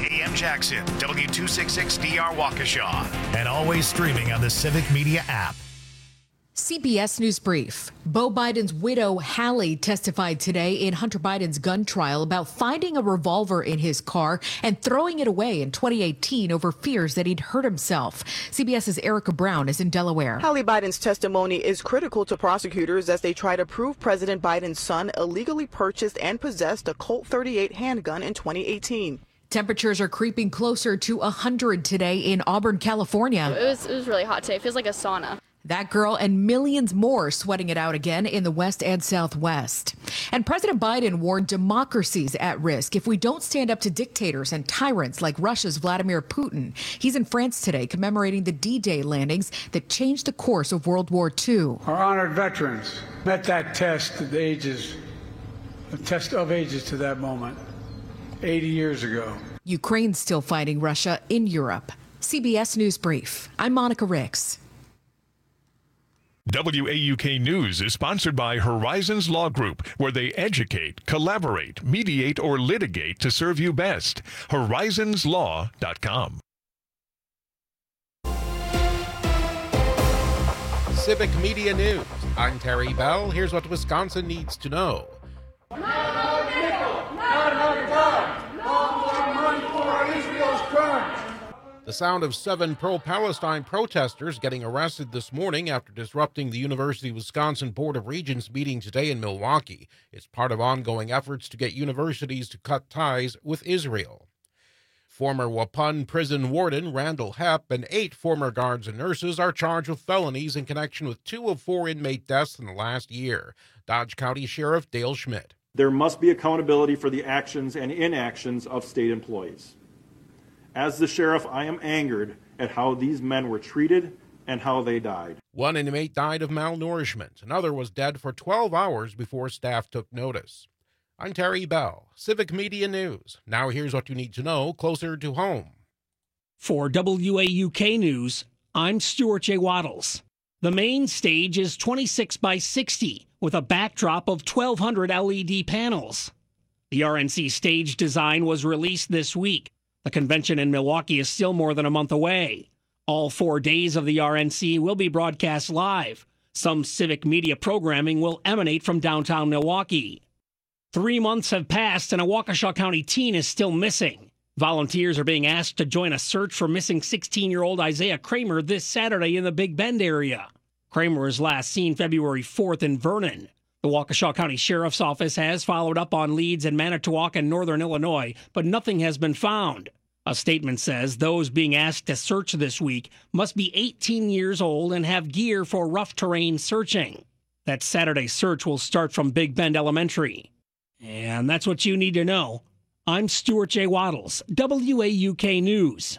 AM Jackson, W266DR Waukesha, and always streaming on the Civic Media app. CBS News Brief. Beau Biden's widow, Hallie, testified today in Hunter Biden's gun trial about finding a revolver in his car and throwing it away in 2018 over fears that he'd hurt himself. CBS's Erica Brown is in Delaware. Hallie Biden's testimony is critical to prosecutors as they try to prove President Biden's son illegally purchased and possessed a Colt 38 handgun in 2018. Temperatures are creeping closer to 100 today in Auburn, California. It was really hot today. It feels like a sauna. That girl and millions more sweating it out again in the West and Southwest. And President Biden warned democracy's at risk if we don't stand up to dictators and tyrants like Russia's Vladimir Putin. He's in France today commemorating the D-Day landings that changed the course of World War II. Our honored veterans met that test of ages to that moment 80 years ago. Ukraine's still fighting Russia in Europe. CBS News Brief. I'm Monica Ricks. WAUK News is sponsored by Horizons Law Group, where they educate, collaborate, mediate, or litigate to serve you best. Horizonslaw.com. Civic Media News. I'm Terry Bell. Here's what Wisconsin needs to know. Not another nickel, not another dime. No more money for Israel's crimes. The sound of 7 pro-Palestine protesters getting arrested this morning after disrupting the University of Wisconsin Board of Regents meeting today in Milwaukee. It's part of ongoing efforts to get universities to cut ties with Israel. Former Waupun prison warden Randall Hepp and 8 former guards and nurses are charged with felonies in connection with 2 of 4 inmate deaths in the last year. Dodge County Sheriff Dale Schmidt. There must be accountability for the actions and inactions of state employees. As the sheriff, I am angered at how these men were treated and how they died. 1 inmate died of malnourishment. Another was dead for 12 hours before staff took notice. I'm Terry Bell, Civic Media News. Now here's what you need to know closer to home. For WAUK News, I'm Stuart J. Waddles. The main stage is 26 by 60 with a backdrop of 1,200 LED panels. The RNC stage design was released this week. The convention in Milwaukee is still more than a month away. All 4 days of the RNC will be broadcast live. Some civic media programming will emanate from downtown Milwaukee. 3 months have passed and a Waukesha County teen is still missing. Volunteers are being asked to join a search for missing 16-year-old Isaiah Kramer this Saturday in the Big Bend area. Kramer was last seen February 4th in Vernon. The Waukesha County Sheriff's Office has followed up on leads in Manitowoc and northern Illinois, but nothing has been found. A statement says those being asked to search this week must be 18 years old and have gear for rough terrain searching. That Saturday search will start from Big Bend Elementary. And that's what you need to know. I'm Stuart J. Waddles, WAUK News.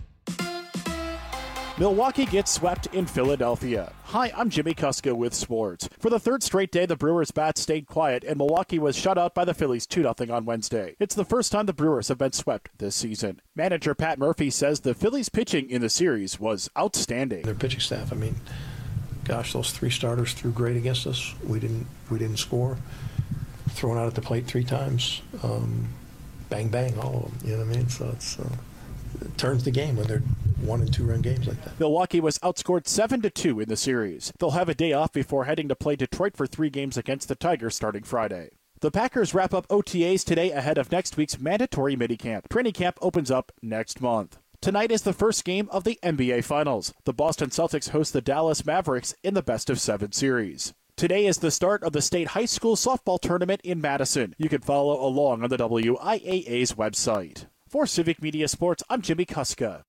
Milwaukee gets swept in Philadelphia. Hi, I'm Jimmy Kuska with sports. For the 3rd straight day, the Brewers' bats stayed quiet, and Milwaukee was shut out by the Phillies 2-0 on Wednesday. It's the first time the Brewers have been swept this season. Manager Pat Murphy says the Phillies' pitching in the series was outstanding. Their pitching staff, gosh, those 3 starters threw great against us. We didn't score. Thrown out at the plate 3 times. Bang, bang, all of them. You know what I mean? So it turns the game when they're 1- and 2-run games like that. Milwaukee was outscored 7-2 in the series. They'll have a day off before heading to play Detroit for 3 games against the Tigers starting Friday. The Packers wrap up OTAs today ahead of next week's mandatory minicamp. Training camp opens up next month. Tonight is the first game of the NBA Finals. The Boston Celtics host the Dallas Mavericks in the best-of-7 series. Today is the start of the state high school softball tournament in Madison. You can follow along on the WIAA's website. For Civic Media Sports, I'm Jimmy Kuska.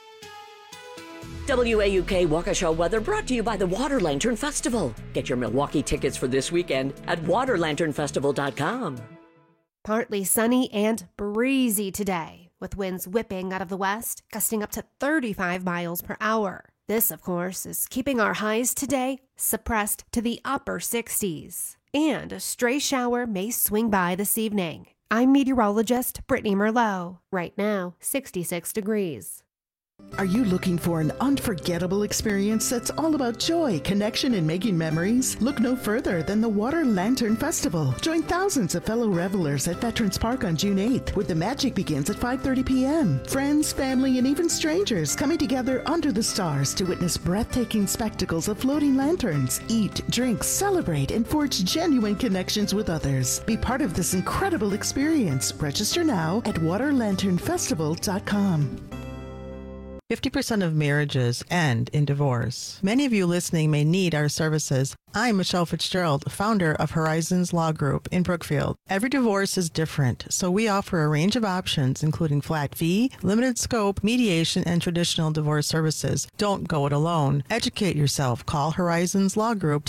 WAUK Waukesha weather brought to you by the Water Lantern Festival. Get your Milwaukee tickets for this weekend at waterlanternfestival.com. Partly sunny and breezy today, with winds whipping out of the west, gusting up to 35 miles per hour. This, of course, is keeping our highs today suppressed to the upper 60s. And a stray shower may swing by this evening. I'm meteorologist Brittany Merlot. Right now, 66 degrees. Are you looking for an unforgettable experience that's all about joy, connection, and making memories? Look no further than the Water Lantern Festival. Join thousands of fellow revelers at Veterans Park on June 8th, where the magic begins at 5:30 p.m. Friends, family, and even strangers coming together under the stars to witness breathtaking spectacles of floating lanterns, eat, drink, celebrate, and forge genuine connections with others. Be part of this incredible experience. Register now at waterlanternfestival.com. 50% of marriages end in divorce. Many of you listening may need our services. I'm Michelle Fitzgerald, founder of Horizons Law Group in Brookfield. Every divorce is different, so we offer a range of options, including flat fee, limited scope, mediation, and traditional divorce services. Don't go it alone. Educate yourself. Call Horizons Law Group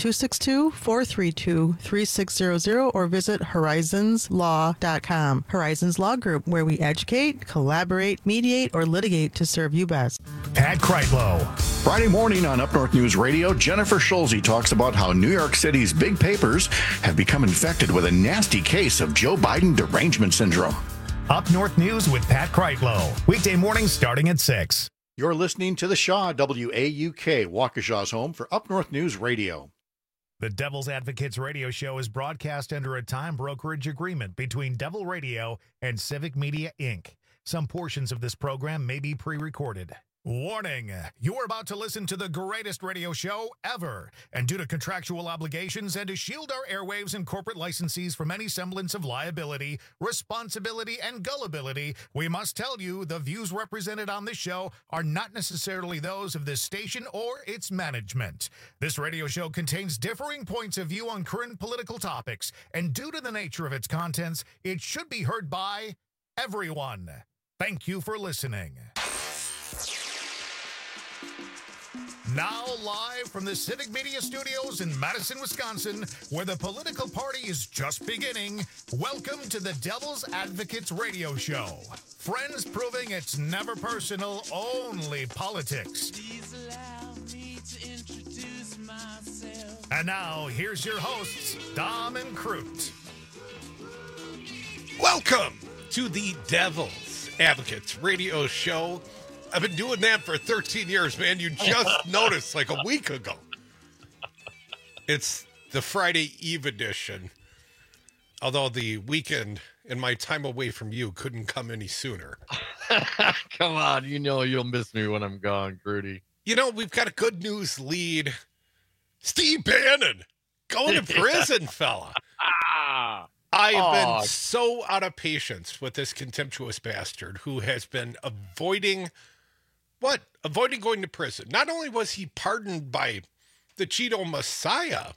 262-432-3600 or visit horizonslaw.com. Horizons Law Group, where we educate, collaborate, mediate, or litigate to serve you best. Pat Kreitlow. Friday morning on Up North News Radio, Jennifer Schulze talks about how New York City's big papers have become infected with a nasty case of Joe Biden derangement syndrome. Up North News with Pat Kreitlow. Weekday mornings starting at 6. You're listening to the Shaw, WAUK, Waukesha's home for Up North News Radio. The Devil's Advocates radio show is broadcast under a time brokerage agreement between Devil Radio and Civic Media, Inc. Some portions of this program may be pre-recorded. Warning, you're about to listen to the greatest radio show ever. And due to contractual obligations and to shield our airwaves and corporate licensees from any semblance of liability, responsibility, and gullibility, we must tell you the views represented on this show are not necessarily those of this station or its management. This radio show contains differing points of view on current political topics, and due to the nature of its contents, it should be heard by everyone. Thank you for listening. Now live from the Civic Media Studios in Madison, Wisconsin, where the political party is just beginning, welcome to the Devil's Advocates radio show. Friends proving it's never personal, only politics. Please allow me to introduce myself. And now, here's your hosts, Dom and Crute. Welcome to the Devil's Advocates radio show. I've been doing that for 13 years, man. You just noticed like a week ago. It's the Friday Eve edition. Although the weekend and my time away from you couldn't come any sooner. Come on, you know you'll miss me when I'm gone, Grudy. You know, we've got a good news lead. Steve Bannon going to prison, fella. I have been so out of patience with this contemptuous bastard who has been avoiding going to prison. Not only was he pardoned by the Cheeto Messiah,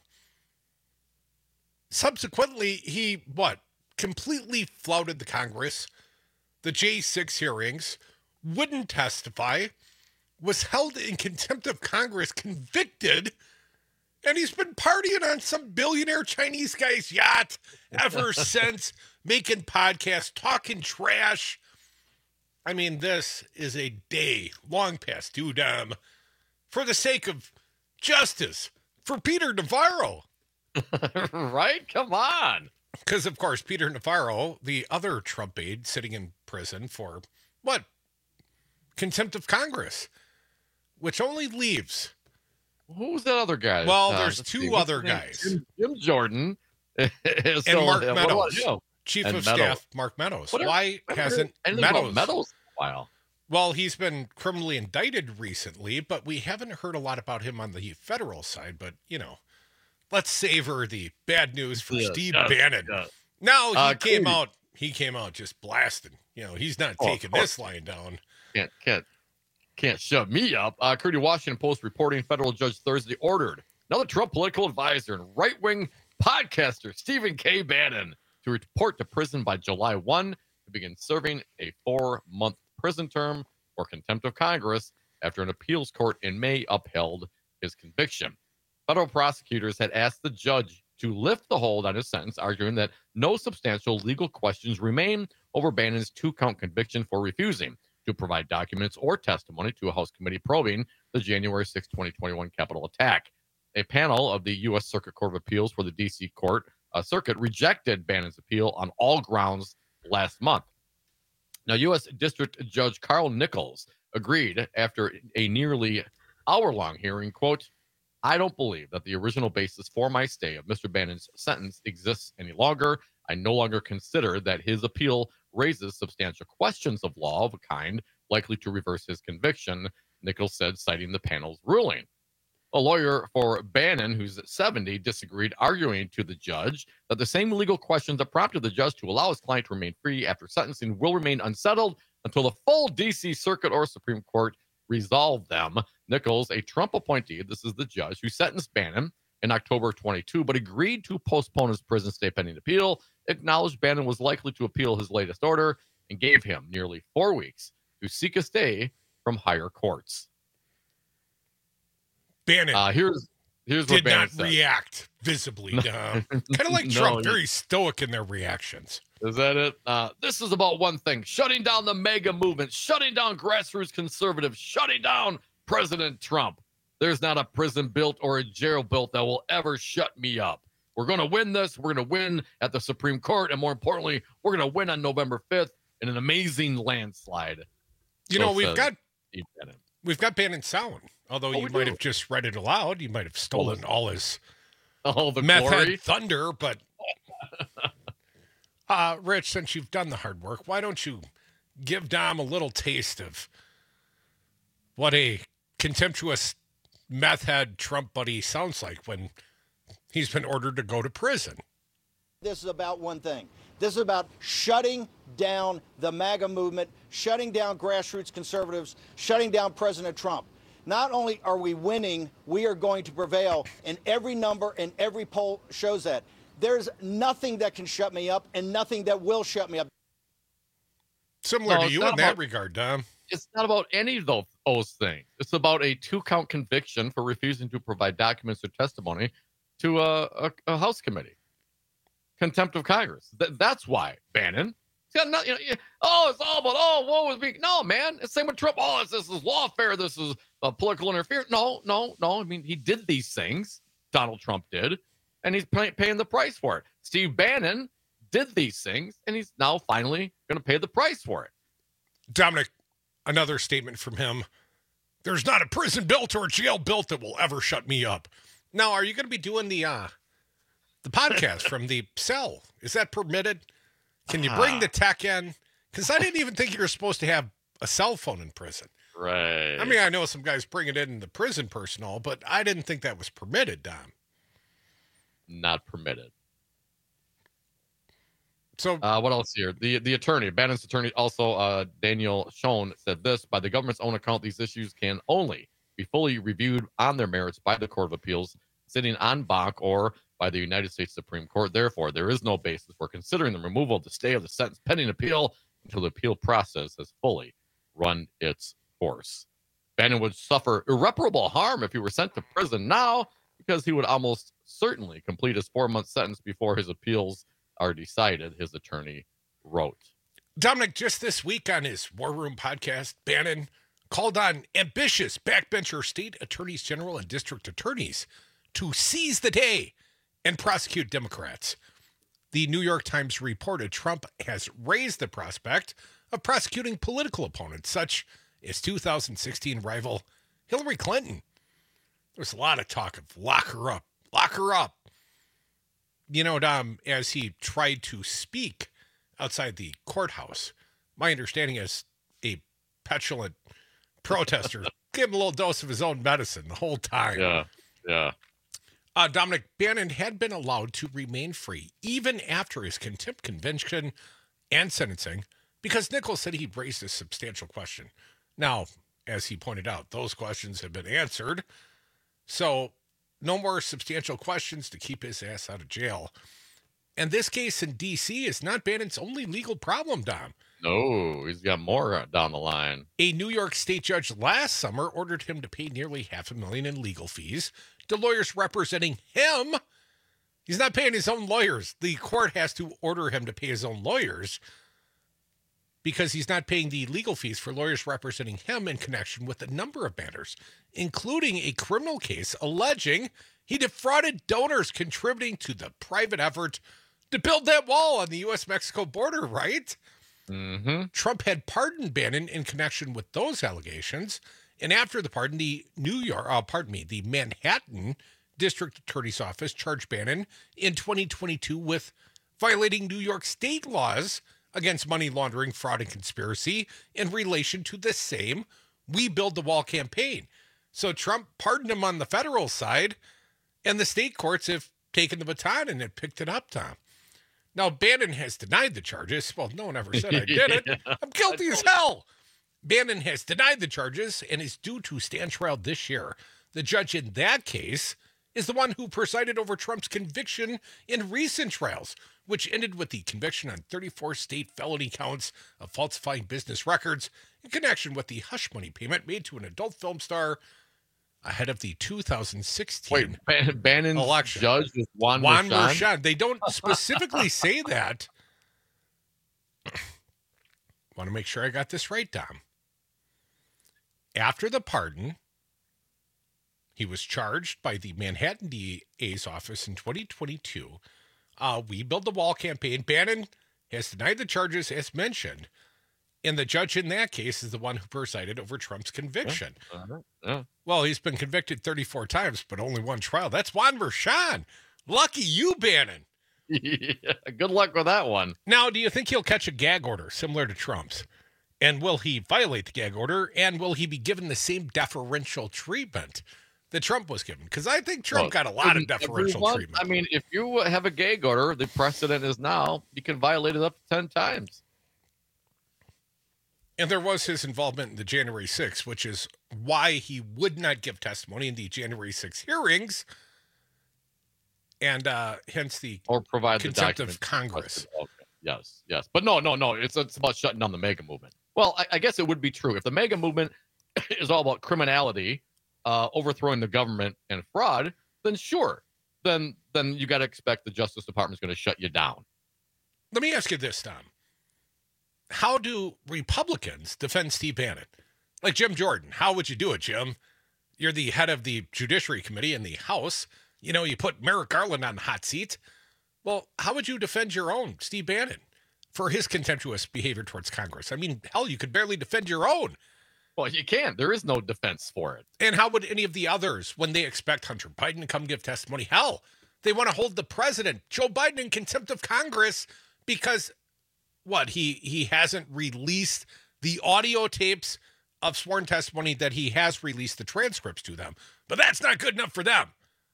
subsequently he, completely flouted the Congress, the J6 hearings, wouldn't testify, was held in contempt of Congress, convicted, and he's been partying on some billionaire Chinese guy's yacht ever since, making podcasts, talking trash. I mean, this is a day long past due, Dom, for the sake of justice for Peter Navarro. Right? Come on. Because, of course, Peter Navarro, the other Trump aide sitting in prison for, contempt of Congress, which only leaves... Who's that other guy? Well, there's two other guys. Jim Jordan. And Mark Meadows. Chief of Staff Mark Meadows. Why hasn't Meadows? Meadows a while? Well, he's been criminally indicted recently, but we haven't heard a lot about him on the federal side. But, let's savor the bad news for Steve Bannon. Now he came out just blasting. He's not taking this line down. Can't shove me up. Curdy, Washington Post reporting federal judge Thursday ordered another Trump political advisor and right-wing podcaster Stephen K. Bannon to report to prison by July 1 to begin serving a 4-month prison term for contempt of Congress after an appeals court in May upheld his conviction. Federal prosecutors had asked the judge to lift the hold on his sentence, arguing that no substantial legal questions remain over Bannon's 2-count conviction for refusing to provide documents or testimony to a House committee probing the January 6, 2021 Capitol attack. A panel of the U.S. Circuit Court of Appeals for the D.C. Circuit rejected Bannon's appeal on all grounds last month. Now, U.S. District Judge Carl Nichols agreed after a nearly hour-long hearing, quote, I don't believe that the original basis for my stay of Mr. Bannon's sentence exists any longer. I no longer consider that his appeal raises substantial questions of law of a kind likely to reverse his conviction, Nichols said, citing the panel's ruling. A lawyer for Bannon, who's 70, disagreed, arguing to the judge that the same legal questions that prompted the judge to allow his client to remain free after sentencing will remain unsettled until the full D.C. Circuit or Supreme Court resolve them. Nichols, a Trump appointee, this is the judge who sentenced Bannon in October 22, but agreed to postpone his prison stay pending appeal, acknowledged Bannon was likely to appeal his latest order, and gave him nearly 4 weeks to seek a stay from higher courts. Bannon here's what did Bannon not said. react visibly. Kind of like Trump, very stoic in their reactions. Is that it? This is about one thing: shutting down the MAGA movement, shutting down grassroots conservatives, shutting down President Trump. There's not a prison built or a jail built that will ever shut me up. We're going to win this. We're going to win at the Supreme Court. And more importantly, we're going to win on November 5th in an amazing landslide. You know, we've got Bannon sound. Although you might have just read it aloud. You might have stolen all the meth glory. head thunder. But, Rich, since you've done the hard work, why don't you give Dom a little taste of what a contemptuous meth head Trump buddy sounds like when he's been ordered to go to prison. This is about one thing. This is about shutting down the MAGA movement, shutting down grassroots conservatives, shutting down President Trump. Not only are we winning, we are going to prevail, and every number and every poll shows that. There's nothing that can shut me up and nothing that will shut me up. Similar to you in that regard, Dom. It's not about any of those things. It's about a 2-count conviction for refusing to provide documents or testimony to a House committee. Contempt of Congress. That's why, Bannon. It's got nothing. It's all about, woe is me. No, man. It's the same with Trump. This is lawfare. This is political interference. No. I mean, he did these things. Donald Trump did. And he's paying the price for it. Steve Bannon did these things, and he's now finally going to pay the price for it. Dominic, another statement from him. There's not a prison built or a jail built that will ever shut me up. Now, are you going to be doing the podcast from the cell? Is that permitted? Can you bring the tech in? Because I didn't even think you were supposed to have a cell phone in prison. Right. I mean, I know some guys bring it in the prison personnel, but I didn't think that was permitted, Dom. Not permitted. So what else here? The attorney, Bannon's attorney, also Daniel Schoen, said this: by the government's own account, these issues can only be fully reviewed on their merits by the Court of Appeals, sitting en banc, or by the United States Supreme Court. Therefore, there is no basis for considering the removal of the stay of the sentence pending appeal until the appeal process has fully run its course. Bannon would suffer irreparable harm if he were sent to prison now, because he would almost certainly complete his 4-month sentence before his appeals are decided, his attorney wrote. Dominic, just this week on his War Room podcast, Bannon called on ambitious backbencher state attorneys general and district attorneys to seize the day and prosecute Democrats. The New York Times reported Trump has raised the prospect of prosecuting political opponents, such as 2016 rival Hillary Clinton. There's a lot of talk of lock her up. You know, Dom, as he tried to speak outside the courthouse, my understanding is a petulant protester gave him a little dose of his own medicine the whole time. Yeah. Dominic, Bannon had been allowed to remain free even after his contempt conviction and sentencing because Nichols said he'd raised a substantial question. Now, as he pointed out, those questions have been answered. So no more substantial questions to keep his ass out of jail. And this case in D.C. is not Bannon's only legal problem, Dom. No, he's got more down the line. A New York state judge last summer ordered him to pay nearly $500,000 in legal fees to lawyers representing him. He's not paying his own lawyers. The court has to order him to pay his own lawyers because he's not paying the legal fees for lawyers representing him in connection with a number of matters, including a criminal case alleging he defrauded donors contributing to the private effort to build that wall on the U.S.-Mexico border, right? Trump had pardoned Bannon in connection with those allegations. And after the pardon, the Manhattan District Attorney's Office charged Bannon in 2022 with violating New York state laws against money laundering, fraud, and conspiracy in relation to the same We Build the Wall campaign. So Trump pardoned him on the federal side, and the state courts have taken the baton and have picked it up, Tom. Now, Bannon has denied the charges. Well, no one ever said I did it. I'm guilty as hell. Bannon has denied the charges and is due to stand trial this year. The judge in that case is the one who presided over Trump's conviction in recent trials, which ended with the conviction on 34 state felony counts of falsifying business records in connection with the hush money payment made to an adult film star ahead of the 2016 Bannon's election. Judge is Juan Merchan. They don't specifically say that. Want to make sure I got this right, Dom. After the pardon, he was charged by the Manhattan DA's office in 2022. We Build the Wall campaign. Bannon has denied the charges as mentioned. And the judge in that case is the one who presided over Trump's conviction. Well, he's been convicted 34 times, but only one trial. That's Juan Merchan. Lucky you, Bannon. Yeah, good luck with that one. Now, do you think he'll catch a gag order similar to Trump's? And will he violate the gag order? And will he be given the same deferential treatment that Trump was given? Because I think Trump got a lot of deferential treatment. I mean, if you have a gag order, the precedent is now you can violate it up to 10 times. And there was his involvement in the January 6th, which is why he would not give testimony in the January 6th hearings, and hence the or provide contempt the of Congress. Okay. Yes. But no. It's about shutting down the MAGA movement. Well, I guess it would be true. If the MAGA movement is all about criminality, overthrowing the government and fraud, then sure. Then you got to expect the Justice Department is going to shut you down. Let me ask you this, Tom. How do Republicans defend Steve Bannon? Like Jim Jordan, how would you do it, Jim? You're the head of the Judiciary Committee in the House. You know, you put Merrick Garland on the hot seat. Well, how would you defend your own, Steve Bannon, for his contemptuous behavior towards Congress? I mean, hell, you could barely defend your own. Well, you can't. There is no defense for it. And how would any of the others, when they expect Hunter Biden to come give testimony? Hell, they want to hold the president, Joe Biden, in contempt of Congress because... What, he hasn't released the audio tapes of sworn testimony that he has released the transcripts to them. But that's not good enough for them.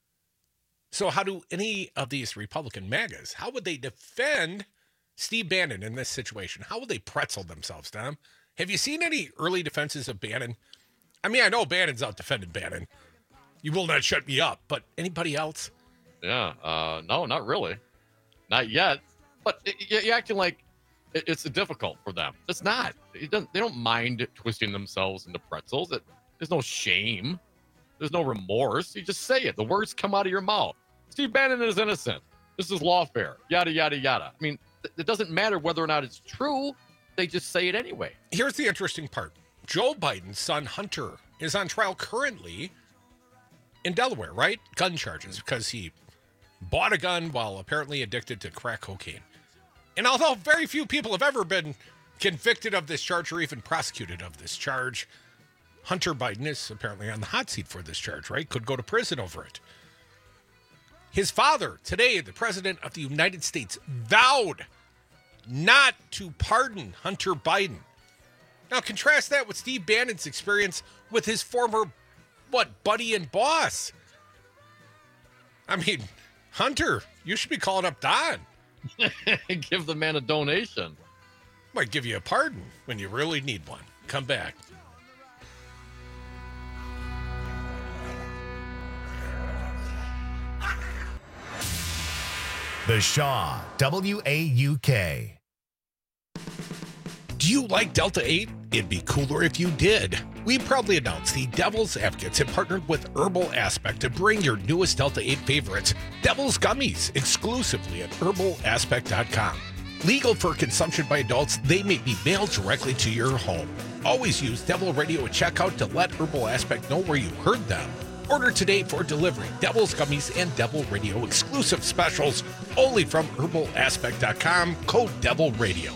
So how do any of these Republican MAGAs, how would they defend Steve Bannon in this situation? How would they pretzel themselves, Tom? Have you seen any early defenses of Bannon? I mean, I know Bannon's out defending Bannon. You will not shut me up. But anybody else? Yeah, no, not really. Not yet. But you're acting like it's difficult for them. It's not. They don't mind twisting themselves into pretzels. There's no shame. There's no remorse. You just say it. The words come out of your mouth. Steve Bannon is innocent. This is lawfare. Yada, yada, yada. I mean, it doesn't matter whether or not it's true. They just say it anyway. Here's the interesting part. Joe Biden's son, Hunter, is on trial currently in Delaware, right? Gun charges because he bought a gun while apparently addicted to crack cocaine. And although very few people have ever been convicted of this charge or even prosecuted of this charge, Hunter Biden is apparently on the hot seat for this charge, right? Could go to prison over it. His father, today, the president of the United States, vowed not to pardon Hunter Biden. Now, contrast that with Steve Bannon's experience with his former, buddy and boss. I mean, Hunter, you should be calling up Don. Give the man a donation. Might give you a pardon when you really need one. Come back. The Shaw, WAUK. Do you like Delta 8? It'd be cooler if you did. We proudly announce the Devil's Advocates have partnered with Herbal Aspect to bring your newest Delta 8 favorites, Devil's Gummies, exclusively at herbalaspect.com. Legal for consumption by adults, they may be mailed directly to your home. Always use Devil Radio at checkout to let Herbal Aspect know where you heard them. Order today for delivery. Devil's Gummies and Devil Radio exclusive specials only from herbalaspect.com, code Devil Radio.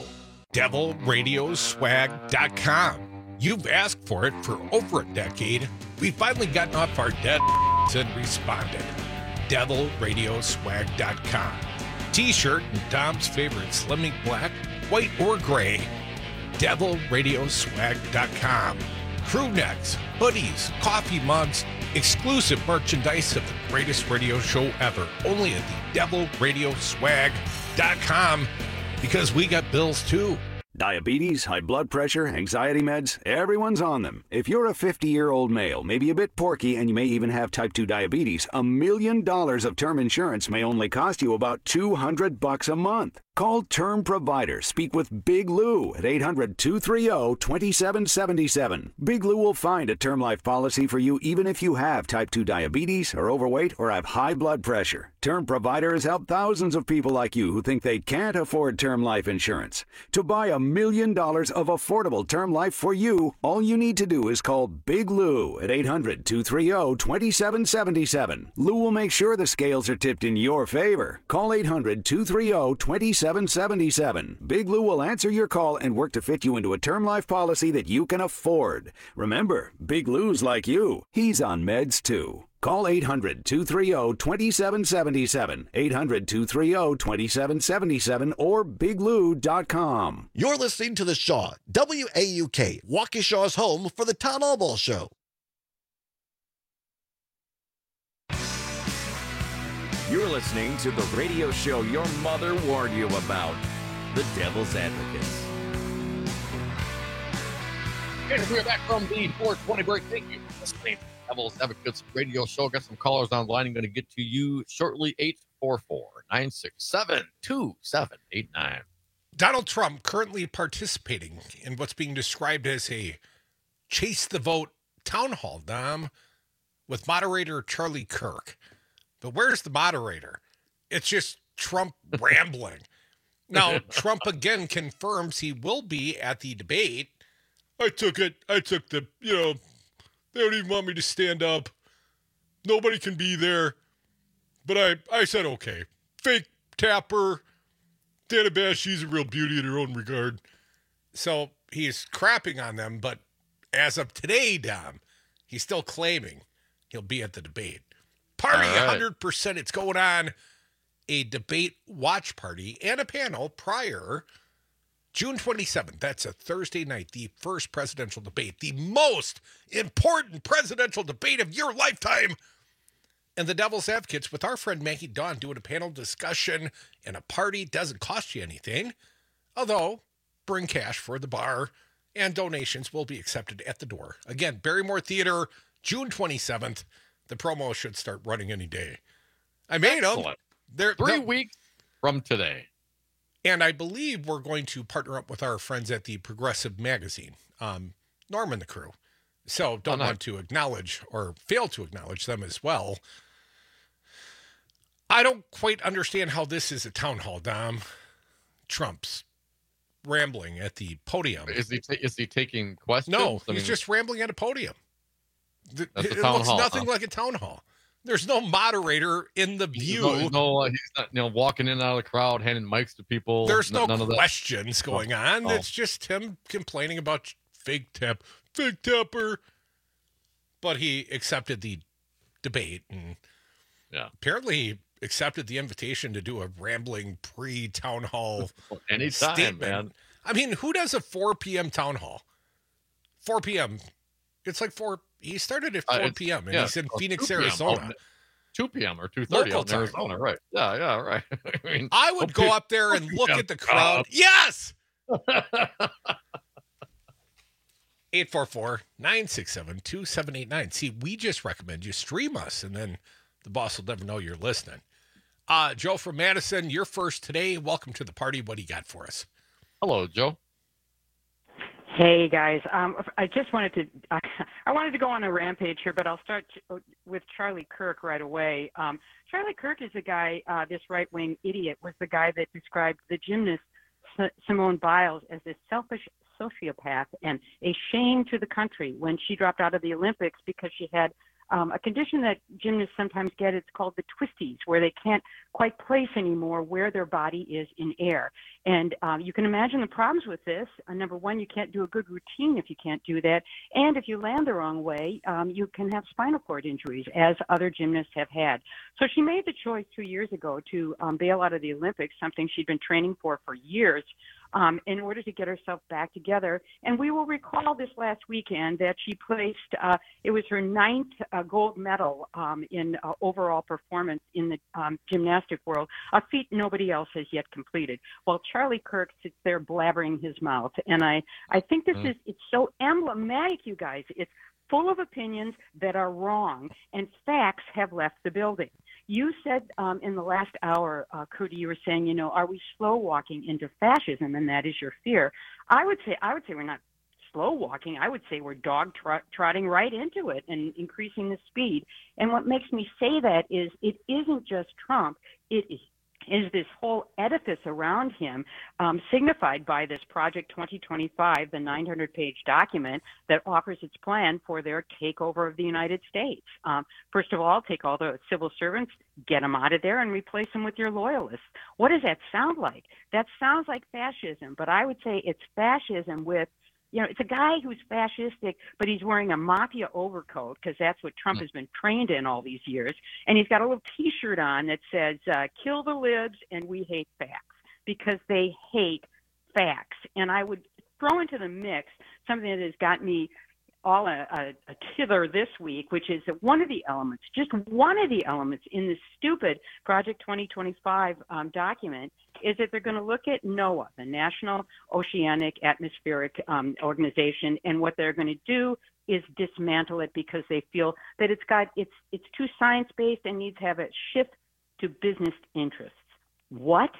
DevilRadioswag.com. You've asked for it for over a decade. We've finally gotten off our dead and responded. DevilRadioswag.com. T-shirt and Dom's favorite Slimming Black, white or gray. DevilRadioswag.com. Crew necks, hoodies, coffee mugs, exclusive merchandise of the greatest radio show ever. Only at the DevilRadioswag.com, because we got bills too. Diabetes, high blood pressure, anxiety meds, everyone's on them. If you're a 50-year-old male, maybe a bit porky, and you may even have type 2 diabetes, $1 million of term insurance may only cost you about $200 a month. Call Term Provider. Speak with Big Lou at 800-230-2777. Big Lou will find a term life policy for you even if you have type 2 diabetes, are overweight, or have high blood pressure. Term Provider has helped thousands of people like you who think they can't afford term life insurance. To buy $1 million of affordable term life for you, all you need to do is call Big Lou at 800-230-2777. Lou will make sure the scales are tipped in your favor. Call 800-230-2777. Big Lou will answer your call and work to fit you into a term life policy that you can afford. Remember, Big Lou's like you. He's on meds too. Call 800-230-2777, 800-230-2777, or biglou.com. You're listening to The Shaw, WAUK, Waukesha's home for the Town Hall Ball Show. You're listening to the radio show your mother warned you about, The Devil's Advocates. And we're back from the 420 break. Thank you for listening to Devil's Advocates radio show. Got some callers online. I'm going to get to you shortly. 844-967-2789. Donald Trump currently participating in what's being described as a chase the vote town hall, Dom, with moderator Charlie Kirk. But where's the moderator? It's just Trump rambling. Now, Trump again confirms he will be at the debate. I took the, they don't even want me to stand up. Nobody can be there. But I said, okay. Fake Tapper. Dana Bash, she's a real beauty in her own regard. So he's crapping on them, but as of today, Dom, he's still claiming he'll be at the debate. Party, right. 100%. It's going on a debate watch party and a panel prior June 27th. That's a Thursday night, the first presidential debate, the most important presidential debate of your lifetime. And the Devil's Advocates with our friend Maggie Dawn doing a panel discussion and a party. Doesn't cost you anything. Although, bring cash for the bar and donations will be accepted at the door. Again, Barrymore Theater, June 27th. The promo should start running any day. I made them. They're 3 weeks from today. And I believe we're going to partner up with our friends at the Progressive Magazine, Norm and the crew. So don't want to acknowledge or fail to acknowledge them as well. I don't quite understand how this is a town hall, Dom. Trump's rambling at the podium. Is he taking questions? No, he's just rambling at a podium. It looks nothing like a town hall. There's no moderator in the view. He's not walking in and out of the crowd, handing mics to people. There's no questions going on. It's just him complaining about fake Tapper. But he accepted the debate, and apparently he accepted the invitation to do a rambling pre-town hall anytime, statement. Man. I mean, who does a 4 p.m. town hall? 4 p.m. It's like 4. He started at 4 p.m. and he's in Phoenix, Arizona. 2 p.m. or 2:30 in Arizona, right? Yeah, right. I would go up there and look at the crowd. Yes! 844-967-2789. See, we just recommend you stream us, and then the boss will never know you're listening. Joe from Madison, you're first today. Welcome to the party. What do you got for us? Hello, Joe. Hey guys, I just wanted to go on a rampage here, but I'll start with Charlie Kirk right away. Charlie Kirk is a guy, this right-wing idiot, was the guy that described the gymnast Simone Biles as a selfish sociopath and a shame to the country when she dropped out of the Olympics because she had a condition that gymnasts sometimes get. It's called the twisties, where they can't quite place anymore where their body is in air. And you can imagine the problems with this. Number one, you can't do a good routine if you can't do that. And if you land the wrong way, you can have spinal cord injuries, as other gymnasts have had. So she made the choice 2 years ago to bail out of the Olympics, something she'd been training for years, in order to get herself back together. And we will recall this last weekend that she placed, it was her 9th gold medal in overall performance in the gymnastic world, a feat nobody else has yet completed, while Charlie Kirk sits there blabbering his mouth. And I think this it's so emblematic, you guys. It's full of opinions that are wrong, and facts have left the building. You said in the last hour, Crudy, you were saying, are we slow walking into fascism, and that is your fear? I would say we're not slow walking. I would say we're trotting right into it and increasing the speed. And what makes me say that is it isn't just Trump. It is this whole edifice around him, signified by this Project 2025, the 900-page document that offers its plan for their takeover of the United States. First of all, take all the civil servants, get them out of there, and replace them with your loyalists. What does that sound like? That sounds like fascism, but I would say it's fascism with, it's a guy who's fascistic, but he's wearing a mafia overcoat, because that's what Trump has been trained in all these years. And he's got a little T-shirt on that says, kill the libs and we hate facts, because they hate facts. And I would throw into the mix something that has got me all a tither this week, which is that one of the elements in this stupid Project 2025 document is that they're going to look at NOAA, the National Oceanic Atmospheric Organization, and what they're going to do is dismantle it because they feel that it's too science-based and needs to have a shift to business interests. What?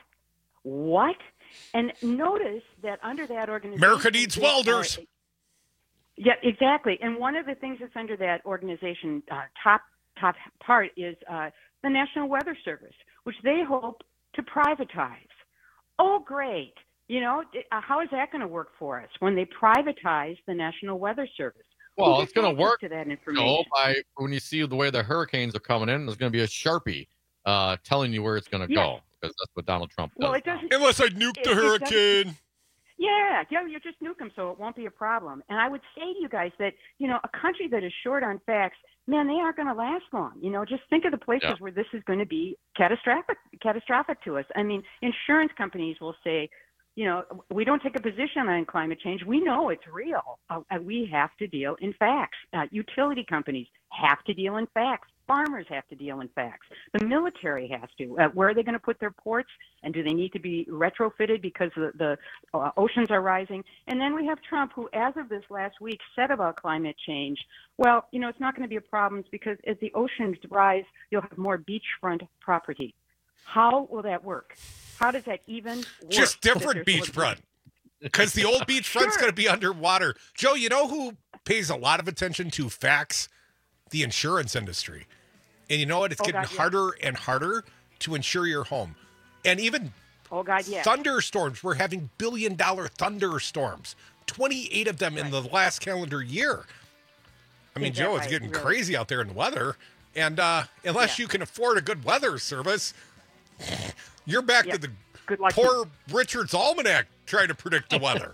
And notice that under that organization, America needs welders. Yeah, exactly. And one of the things that's under that organization, top part, is the National Weather Service, which they hope to privatize. Oh, great. How is that going to work for us when they privatize the National Weather Service? Well, it's going to work. To that information? When you see the way the hurricanes are coming in, there's going to be a Sharpie telling you where it's going to go, because that's what Donald Trump does. Well, it doesn't. Unless I nuke the hurricane. Yeah, you just nuke them so it won't be a problem. And I would say to you guys that, a country that is short on facts, man, they aren't going to last long. Just think of the places where this is going to be catastrophic to us. I mean, insurance companies will say, we don't take a position on climate change. We know it's real. We have to deal in facts. Utility companies have to deal in facts. Farmers have to deal in facts. The military has to. Where are they going to put their ports? And do they need to be retrofitted because the oceans are rising? And then we have Trump, who, as of this last week, said about climate change, well, it's not going to be a problem because as the oceans rise, you'll have more beachfront property. How will that work? How does that even work? Just different beachfront. Because the old beachfront's going to be underwater. Joe, you know who pays a lot of attention to facts? The insurance industry. And you know what? It's getting harder and harder to insure your home. And even thunderstorms. We're having billion-dollar thunderstorms. 28 of them in the last calendar year. I mean, Joe, it's getting crazy out there in the weather. And unless you can afford a good weather service, you're back to the poor Richard's Almanac trying to predict the weather.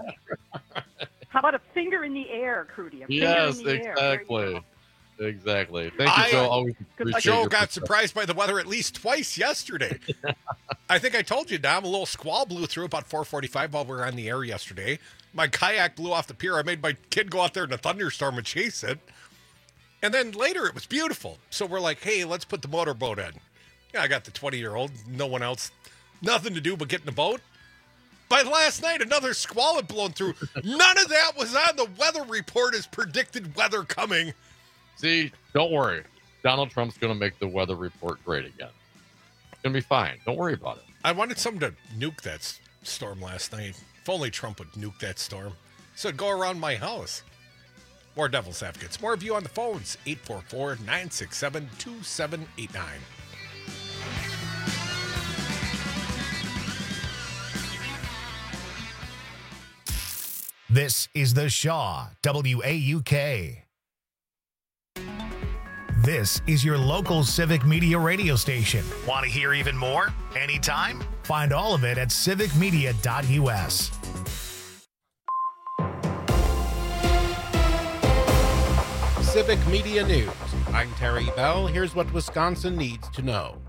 How about a finger in the air, Crudy? Yes, exactly. Exactly. Thank you, Joe. Always appreciate Joe got surprised by the weather at least twice yesterday. I think I told you, Dom, a little squall blew through about 4:45 while we were on the air yesterday. My kayak blew off the pier. I made my kid go out there in a thunderstorm and chase it. And then later it was beautiful. So we're like, hey, let's put the motorboat in. Yeah, I got the 20-year-old, no one else, nothing to do but get in the boat. By last night, another squall had blown through. None of that was on the weather report as predicted weather coming. See, don't worry. Donald Trump's going to make the weather report great again. It's going to be fine. Don't worry about it. I wanted someone to nuke that storm last night. If only Trump would nuke that storm. So it'd go around my house. More Devil's Advocates. More of you on the phones. 844-967-2789. This is the Shaw WAUK. This is your local Civic Media radio station. Want to hear even more? Anytime? Find all of it at civicmedia.us. Civic Media News. I'm Terry Bell. Here's what Wisconsin needs to know.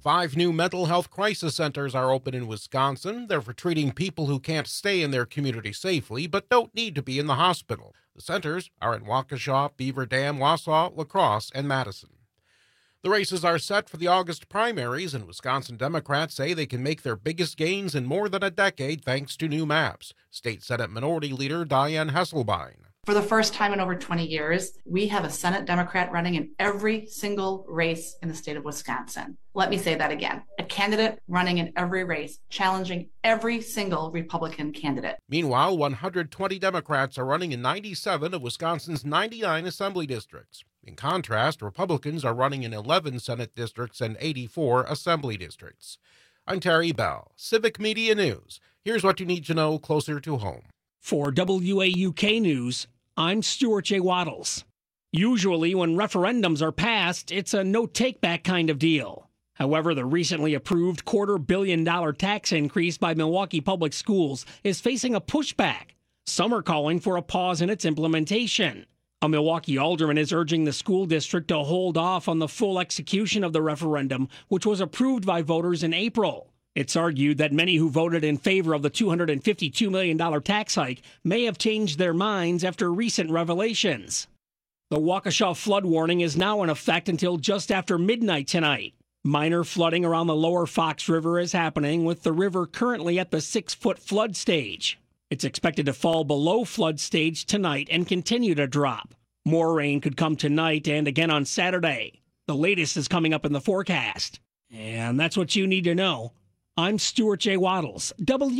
5 new mental health crisis centers are open in Wisconsin. They're for treating people who can't stay in their community safely but don't need to be in the hospital. The centers are in Waukesha, Beaver Dam, Wausau, La Crosse, and Madison. The races are set for the August primaries, and Wisconsin Democrats say they can make their biggest gains in more than a decade thanks to new maps. State Senate Minority Leader Diane Hesselbein. For the first time in over 20 years, we have a Senate Democrat running in every single race in the state of Wisconsin. Let me say that again. A candidate running in every race, challenging every single Republican candidate. Meanwhile, 120 Democrats are running in 97 of Wisconsin's 99 assembly districts. In contrast, Republicans are running in 11 Senate districts and 84 assembly districts. I'm Terry Bell, Civic Media News. Here's what you need to know closer to home. For WAUK News, I'm Stuart J. Waddles. Usually when referendums are passed, it's a no-take-back kind of deal. However, the recently approved $250 million tax increase by Milwaukee Public Schools is facing a pushback. Some are calling for a pause in its implementation. A Milwaukee alderman is urging the school district to hold off on the full execution of the referendum, which was approved by voters in April. It's argued that many who voted in favor of the $252 million tax hike may have changed their minds after recent revelations. The Waukesha flood warning is now in effect until just after midnight tonight. Minor flooding around the lower Fox River is happening, with the river currently at the 6-foot flood stage. It's expected to fall below flood stage tonight and continue to drop. More rain could come tonight and again on Saturday. The latest is coming up in the forecast. And that's what you need to know. I'm Stuart J. Waddles,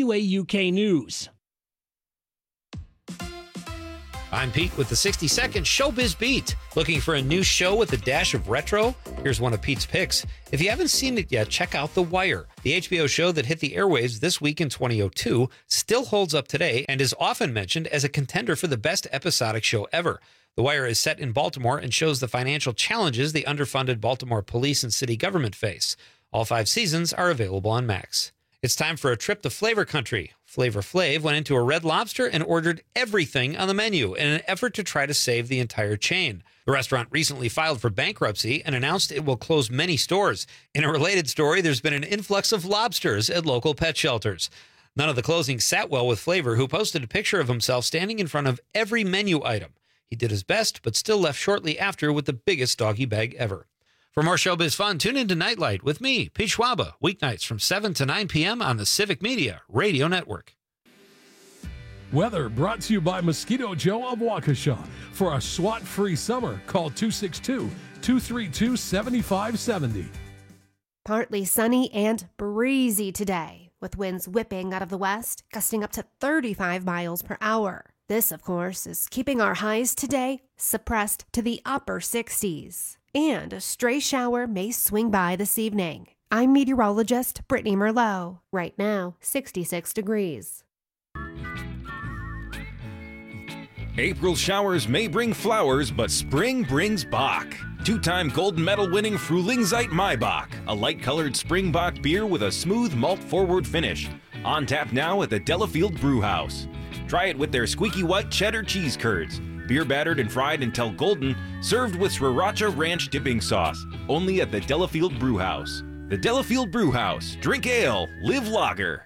WAUK News. I'm Pete with the 60-second Showbiz Beat. Looking for a new show with a dash of retro? Here's one of Pete's picks. If you haven't seen it yet, check out The Wire. The HBO show that hit the airwaves this week in 2002 still holds up today and is often mentioned as a contender for the best episodic show ever. The Wire is set in Baltimore and shows the financial challenges the underfunded Baltimore police and city government face. All 5 seasons are available on Max. It's time for a trip to Flavor Country. Flavor Flav went into a Red Lobster and ordered everything on the menu in an effort to try to save the entire chain. The restaurant recently filed for bankruptcy and announced it will close many stores. In a related story, there's been an influx of lobsters at local pet shelters. None of the closing sat well with Flavor, who posted a picture of himself standing in front of every menu item. He did his best, but still left shortly after with the biggest doggy bag ever. For more showbiz fun, tune into Nightlight with me, Pete Schwaba, weeknights from 7 to 9 p.m. on the Civic Media Radio Network. Weather brought to you by Mosquito Joe of Waukesha. For a SWAT-free summer, call 262-232-7570. Partly sunny and breezy today, with winds whipping out of the west, gusting up to 35 miles per hour. This, of course, is keeping our highs today suppressed to the upper 60s. And a stray shower may swing by this evening. I'm meteorologist Brittany Merlot. Right now, 66 degrees. April showers may bring flowers, but spring brings Bach. 2-time gold medal winning Frühlingszeit Maibach, a light-colored spring Bach beer with a smooth malt-forward finish. On tap now at the Delafield Brewhouse. Try it with their squeaky white cheddar cheese curds. Beer battered and fried until golden, served with Sriracha Ranch dipping sauce. Only at the Delafield Brewhouse. The Delafield Brewhouse. Drink ale, live lager.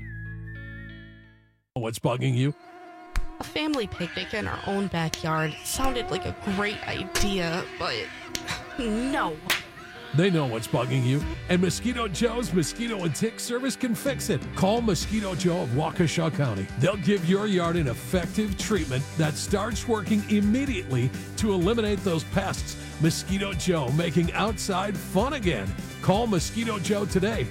What's bugging you? A family picnic in our own backyard sounded like a great idea, but no. They know what's bugging you, and Mosquito Joe's Mosquito and Tick Service can fix it. Call Mosquito Joe of Waukesha County. They'll give your yard an effective treatment that starts working immediately to eliminate those pests. Mosquito Joe, making outside fun again. Call Mosquito Joe today,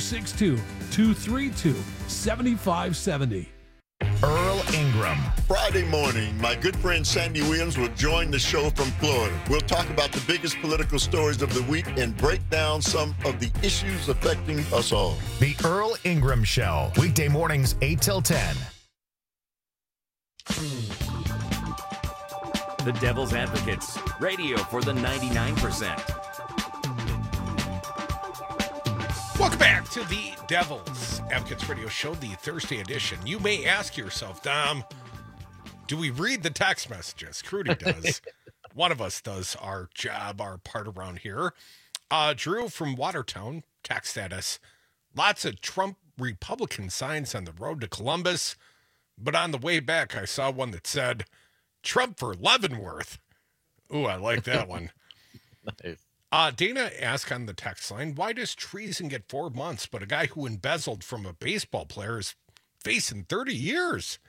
262-232-7570. Earl Ingram. Friday morning, my good friend Sandy Williams will join the show from Florida. We'll talk about the biggest political stories of the week and break down some of the issues affecting us all. The Earl Ingram Show, weekday mornings 8 till 10. The Devil's Advocates, radio for the 99%. Welcome back to the Devil's Advocates Radio Show, the Thursday edition. You may ask yourself, Dom, do we read the text messages? Crudy does. One of us does our job, our part around here. Drew from Watertown texted at us, lots of Trump Republican signs on the road to Columbus, but on the way back, I saw one that said, Trump for Leavenworth. Ooh, I like that one. Nice. Dana asked on the text line, why does treason get 4 months, but a guy who embezzled from a baseball player is facing 30 years?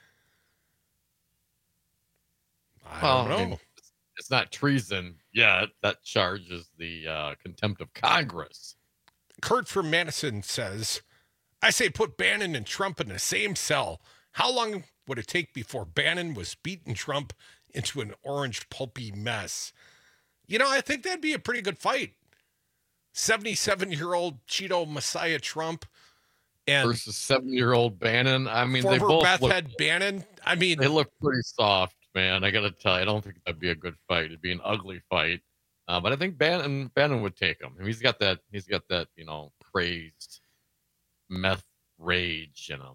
I don't know. I mean, it's not treason yet. That charge is the contempt of Congress. Kurt from Madison says, I say put Bannon and Trump in the same cell. How long would it take before Bannon was beating Trump into an orange pulpy mess? You know, I think that'd be a pretty good fight. 77-year-old Cheeto Messiah Trump and versus 7-year-old Bannon. I mean, they former both Beth look, Head Bannon. I mean, they look pretty soft, man. I got to tell you, I don't think that'd be a good fight. It'd be an ugly fight. But I think Bannon would take him. I mean, he's got that, you know, crazed meth rage in him.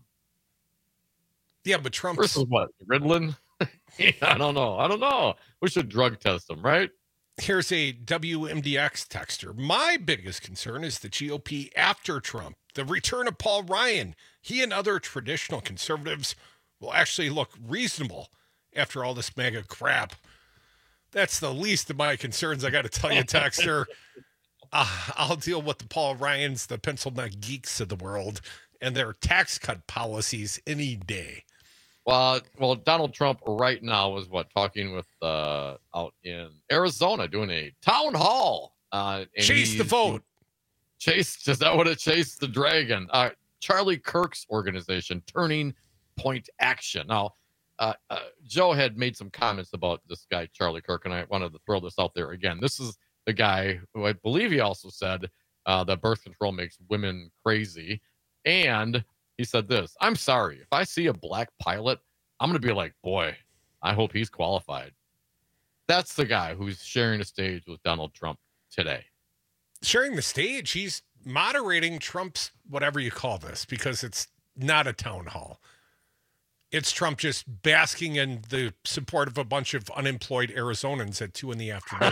Yeah, but Trump versus what? Ritalin? I don't know. We should drug test him, right? Here's a WMDX texter. My biggest concern is the GOP after Trump. The return of Paul Ryan. He and other traditional conservatives will actually look reasonable after all this MAGA crap. That's the least of my concerns, I got to tell you, texter. I'll deal with the Paul Ryans, the pencil neck geeks of the world, and their tax cut policies any day. Well, Donald Trump right now is talking with out in Arizona, doing a town hall. Chase the vote. Is that what it? Chase the dragon. Charlie Kirk's organization, Turning Point Action. Now, Joe had made some comments about this guy, Charlie Kirk, and I wanted to throw this out there again. This is the guy who I believe he also said that birth control makes women crazy. And he said this, I'm sorry, if I see a black pilot, I'm going to be like, boy, I hope he's qualified. That's the guy who's sharing a stage with Donald Trump today. Sharing the stage? He's moderating Trump's, whatever you call this, because it's not a town hall. It's Trump just basking in the support of a bunch of unemployed Arizonans at 2 p.m.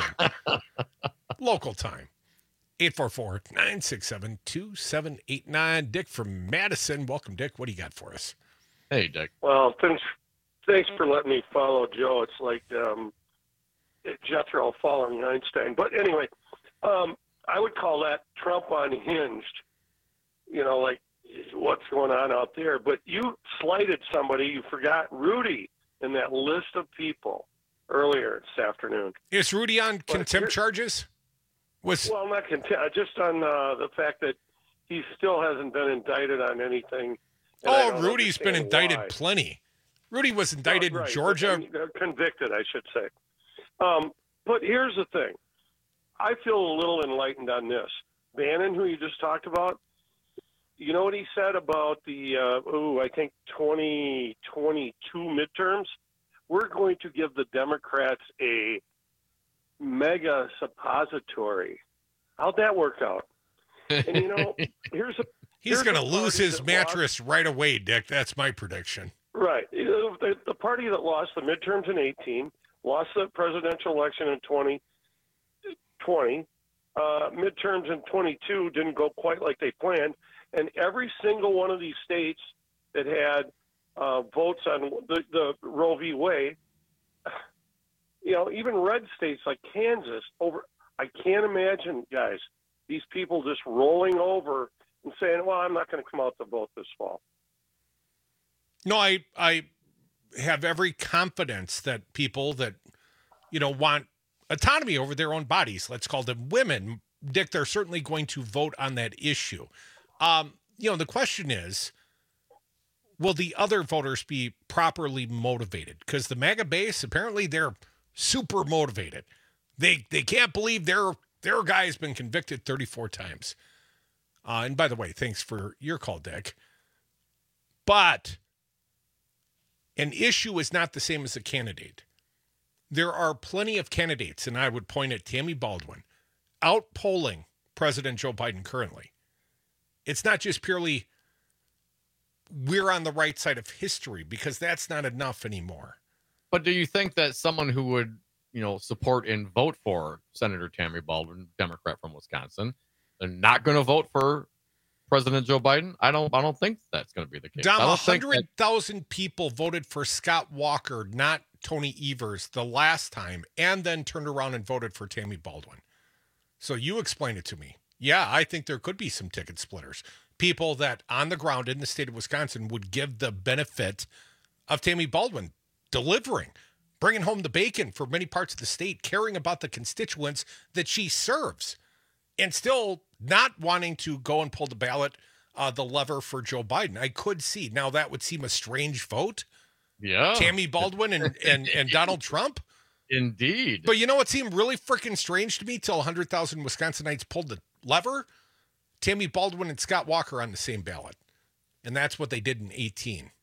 Local time. 844-967-2789. Dick from Madison. Welcome, Dick. What do you got for us? Hey, Dick. Well, thanks for letting me follow Joe. It's like Jethro following Einstein. But anyway, I would call that Trump unhinged. You know, like what's going on out there. But you slighted somebody. You forgot Rudy in that list of people earlier this afternoon. Is Rudy on contempt charges? Well, not contempt, just on the fact that he still hasn't been indicted on anything. Rudy's been indicted plenty. Rudy was indicted in Georgia. Convicted, I should say. But here's the thing. I feel a little enlightened on this. Bannon, who you just talked about, you know what he said about the, I think 2022 midterms? We're going to give the Democrats a mega suppository. How'd that work out? And you know, he's going to lose his mattress right away, Dick. That's my prediction. Right. The party that lost the midterms in 2018, lost the presidential election in 2020, midterms in 2022 didn't go quite like they planned, and every single one of these states that had votes on the Roe v. Wade, you know, even red states like Kansas, I can't imagine, guys, these people just rolling over and saying, well, I'm not going to come out to vote this fall. No, I have every confidence that people that, you know, want autonomy over their own bodies, let's call them women, Dick, they're certainly going to vote on that issue. You know, the question is, will the other voters be properly motivated? Because the MAGA base, apparently they're super motivated. They can't believe their guy has been convicted 34 times. And by the way, thanks for your call, Dick. But an issue is not the same as a candidate. there are plenty of candidates, and I would point at Tammy Baldwin, out-polling President Joe Biden currently. It's not just purely we're on the right side of history, because that's not enough anymore. But do you think that someone who would, support and vote for Senator Tammy Baldwin, Democrat from Wisconsin, they're not going to vote for President Joe Biden? I don't think that's going to be the case. Dom, 100,000 people voted for Scott Walker, not Tony Evers, the last time, and then turned around and voted for Tammy Baldwin. So you explain it to me. Yeah, I think there could be some ticket splitters. People that on the ground in the state of Wisconsin would give the benefit of Tammy Baldwin delivering, bringing home the bacon for many parts of the state, caring about the constituents that she serves, and still not wanting to go and pull the lever for Joe Biden. I could see. Now, that would seem a strange vote. Yeah. Tammy Baldwin and Donald Trump. Indeed. But you know what seemed really freaking strange to me till 100,000 Wisconsinites pulled the lever? Tammy Baldwin and Scott Walker on the same ballot. And that's what they did in 2018.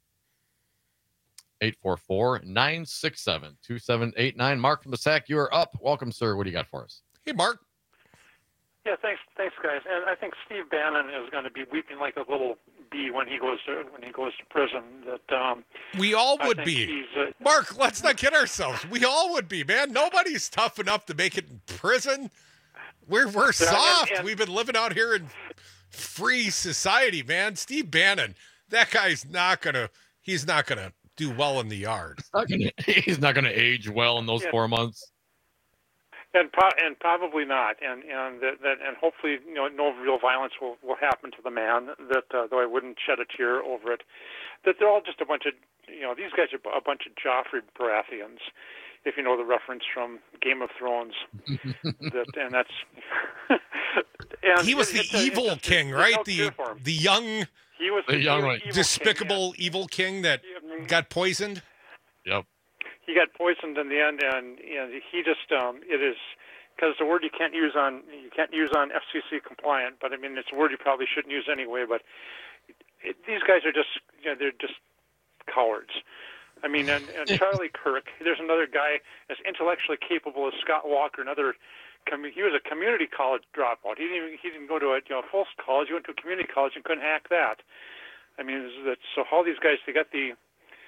844-967-2789. Mark from the SAC, you are up. Welcome, sir. What do you got for us? Hey, Mark. Yeah, thanks, guys. And I think Steve Bannon is going to be weeping like a little bee when he goes to prison. That we all would be. Mark, let's not kid ourselves. We all would be, man. Nobody's tough enough to make it in prison. We're soft. And we've been living out here in free society, man. Steve Bannon, that guy's he's not gonna do well in the yard. He's not gonna age well in those 4 months. And probably not, and hopefully no real violence will happen to the man. That though I wouldn't shed a tear over it. That they're all just a bunch of these guys are a bunch of Joffrey Baratheons, if you know the reference from Game of Thrones. That's and he was the evil king, right? The young, he was the young despicable evil king that got poisoned. Yep. He got poisoned in the end, and he just it is because it's a word you can't use on FCC compliant, but I mean it's a word you probably shouldn't use anyway. But these guys are just they're just cowards. I mean, and Charlie Kirk, there's another guy as intellectually capable as Scott Walker. He was a community college dropout. He didn't go to a full college. He went to a community college and couldn't hack that. I mean, so all these guys they got the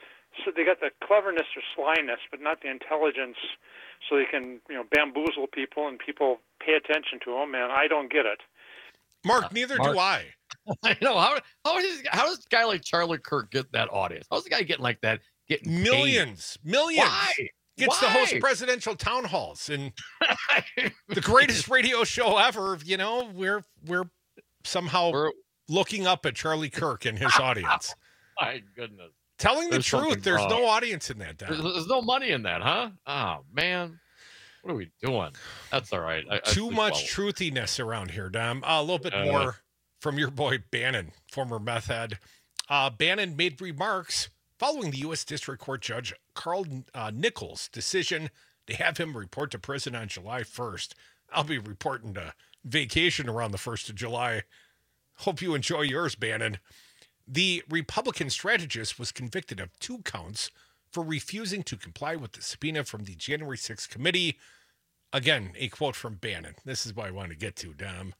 cleverness or slyness, but not the intelligence, so they can bamboozle people and people pay attention to them. And I don't get it. Mark, neither do I. I know how does a guy like Charlie Kirk get that audience? How's the guy getting like that? Getting millions. Why? Gets to host presidential town halls and the greatest radio show ever. We're somehow looking up at Charlie Kirk and his audience. My goodness. Telling the truth, there's no audience in that. There's no money in that, huh? Oh, man. What are we doing? That's all right. Too much truthiness around here, Dom. A little bit more from your boy Bannon, former meth head. Bannon made remarks following the U.S. District Court Judge Carl Nichols' decision to have him report to prison on July 1st. I'll be reporting to vacation around the 1st of July. Hope you enjoy yours, Bannon. The Republican strategist was convicted of 2 counts for refusing to comply with the subpoena from the January 6th committee. Again, a quote from Bannon. This is what I want to get to, Dom.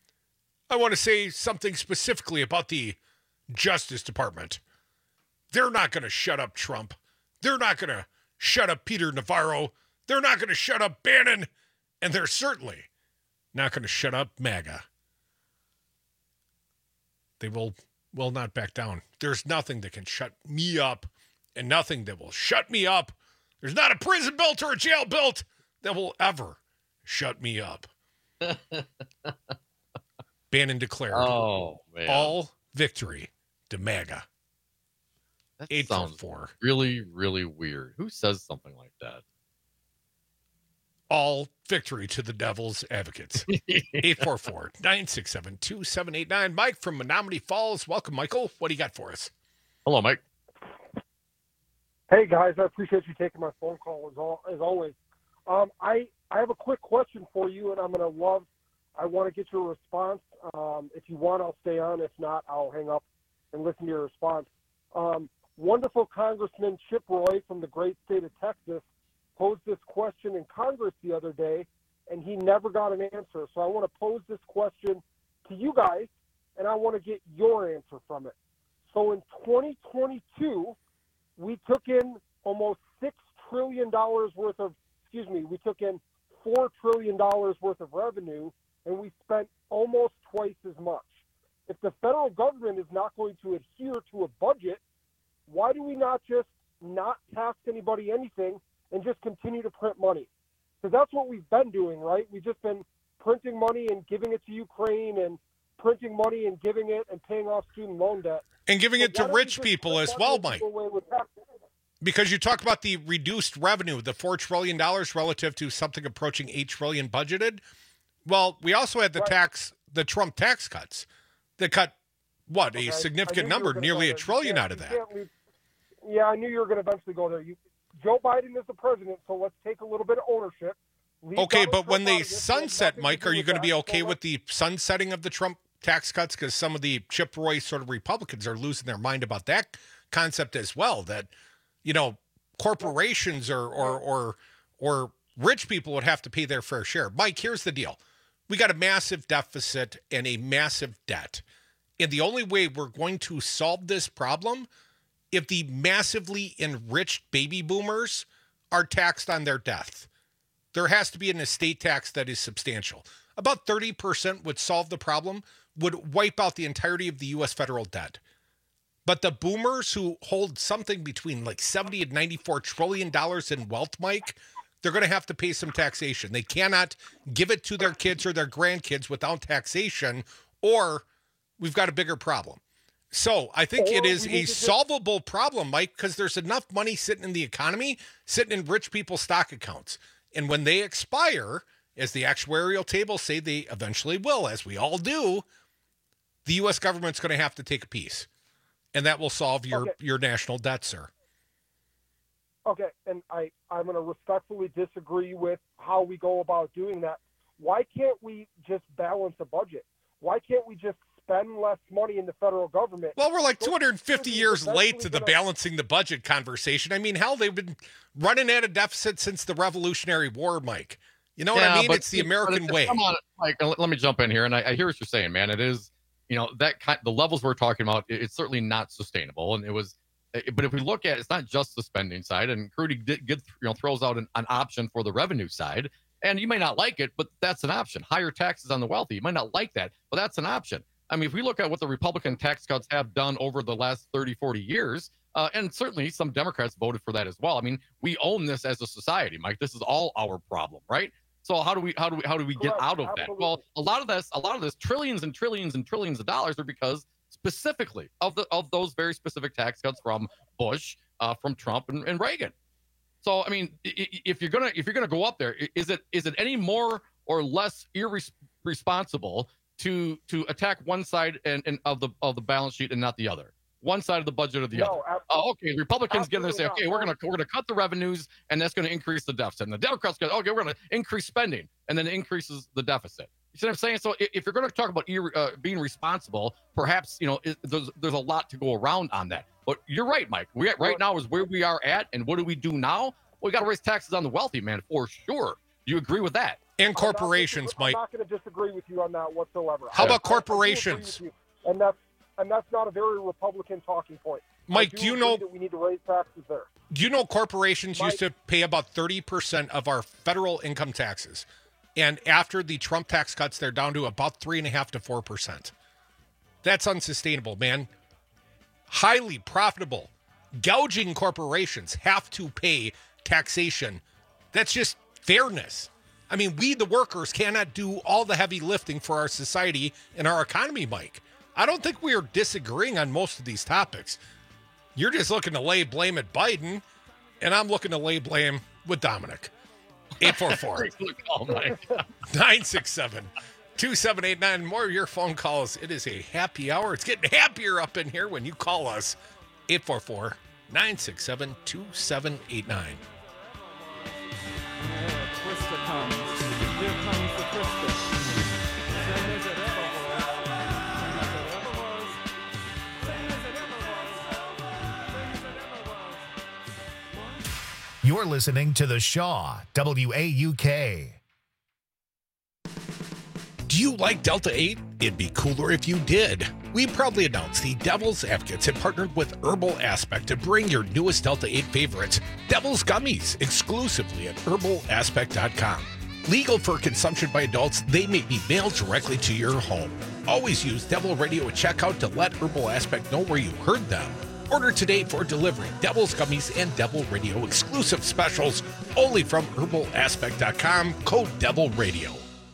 I want to say something specifically about the Justice Department. They're not going to shut up Trump. They're not going to shut up Peter Navarro. They're not going to shut up Bannon. And they're certainly not going to shut up MAGA. They will not back down. There's nothing that can shut me up and nothing that will shut me up. There's not a prison built or a jail built that will ever shut me up. Bannon declared all victory to MAGA. That 844. Sounds really, really weird. Who says something like that? All victory to the devil's advocates. 844-967-2789. Mike from Menominee Falls. Welcome, Michael. What do you got for us? Hello, Mike. Hey, guys. I appreciate you taking my phone call as always. I have a quick question for you, and I want to get your response. If you want, I'll stay on. If not, I'll hang up and listen to your response. Wonderful Congressman Chip Roy from the great state of Texas posed this question in Congress the other day, and he never got an answer. So I want to pose this question to you guys, and I want to get your answer from it. So in 2022, we took in almost $6 trillion worth of, we took in $4 trillion worth of revenue, and we spent almost twice as much. If the federal government is not going to adhere to a budget, why do we not just not tax anybody anything and just continue to print money? Because that's what we've been doing, right? We've just been printing money and giving it to Ukraine and printing money and giving it and paying off student loan debt. And giving it to rich people as well, Mike. Because you talk about the reduced revenue, the $4 trillion relative to something approaching $8 trillion budgeted. Well, we also had the Trump tax cuts that cut, a significant number, nearly $1 trillion out of that. Yeah, I knew you were going to eventually go there. Joe Biden is the president, so let's take a little bit of ownership. Okay, but when they sunset, Mike, are you going to be okay with the sunsetting of the Trump tax cuts? Because some of the Chip Roy sort of Republicans are losing their mind about that concept as well, that, corporations or rich people would have to pay their fair share. Mike, here's the deal. We got a massive deficit and a massive debt. And the only way we're going to solve this problem, if the massively enriched baby boomers are taxed on their death. There has to be an estate tax that is substantial. About 30% would solve the problem, would wipe out the entirety of the U.S. federal debt. But the boomers who hold something between like $70 and $94 trillion in wealth, Mike, they're going to have to pay some taxation. They cannot give it to their kids or their grandkids without taxation, or we've got a bigger problem. So I think it is a solvable problem, Mike, because there's enough money sitting in the economy, sitting in rich people's stock accounts. And when they expire, as the actuarial tables say they eventually will, as we all do, the U.S. government's going to have to take a piece. And that will solve your national debt, sir. Okay, and I'm going to respectfully disagree with how we go about doing that. Why can't we just balance a budget? Why can't we just spend less money in the federal government? Well, we're like 250 years late to the balancing the budget conversation. I mean, hell, they've been running at a deficit since the Revolutionary War, Mike. You know what I mean? It's the American way. Come on, Mike, let me jump in here. And I hear what you're saying, man. It is, the levels we're talking about, it's certainly not sustainable. And it was, but if we look at, it's not just the spending side, and Crudy throws out an option for the revenue side. And you may not like it, but that's an option. Higher taxes on the wealthy. You might not like that, but that's an option. I mean, if we look at what the Republican tax cuts have done over the last 30, 40 years, and certainly some Democrats voted for that as well. I mean, we own this as a society, Mike. This is all our problem, right? So how do we get out of that? Well, a lot of this trillions and trillions and trillions of dollars are because specifically of those very specific tax cuts from Bush, from Trump and Reagan. So I mean, if you're gonna go up there, is it any more or less irresponsible to attack one side and of the balance sheet and not the other? One side of the budget or the other. Okay, Republicans get there and say, okay, we're gonna cut the revenues and that's gonna increase the deficit. And the Democrats go, okay, we're gonna increase spending and then it increases the deficit. You see what I'm saying? So if you're gonna talk about being responsible, perhaps there's a lot to go around on that. But you're right, Mike. Right now is where we are at, and what do we do now? Well, we got to raise taxes on the wealthy, man, for sure. Do you agree with that? And corporations, Mike. I'm not going to disagree with you on that whatsoever. How about corporations? And that's not a very Republican talking point. Mike, do you know that we need to raise taxes there? Do you know corporations used to pay about 30% of our federal income taxes? And after the Trump tax cuts, they're down to about 3.5% to 4%. That's unsustainable, man. Highly profitable, gouging corporations have to pay taxation. That's just fairness. I mean, we, the workers, cannot do all the heavy lifting for our society and our economy, Mike. I don't think we are disagreeing on most of these topics. You're just looking to lay blame at Biden, and I'm looking to lay blame with Dominic. 844-967-2789. More of your phone calls. It is a happy hour. It's getting happier up in here when you call us. 844-967-2789. Krista comes. Here comes the Krista. Same as it ever was. Same as it ever was. Same as it ever was. Same as it ever was. You're listening to The Shaw, WAUK. Do you like Delta 8? It'd be cooler if you did. We proudly announce the Devil's Advocates have partnered with Herbal Aspect to bring your newest Delta 8 favorites, Devil's Gummies, exclusively at herbalaspect.com. Legal for consumption by adults, they may be mailed directly to your home. Always use Devil Radio at checkout to let Herbal Aspect know where you heard them. Order today for delivery. Devil's Gummies and Devil Radio exclusive specials only from herbalaspect.com, code Devil Radio.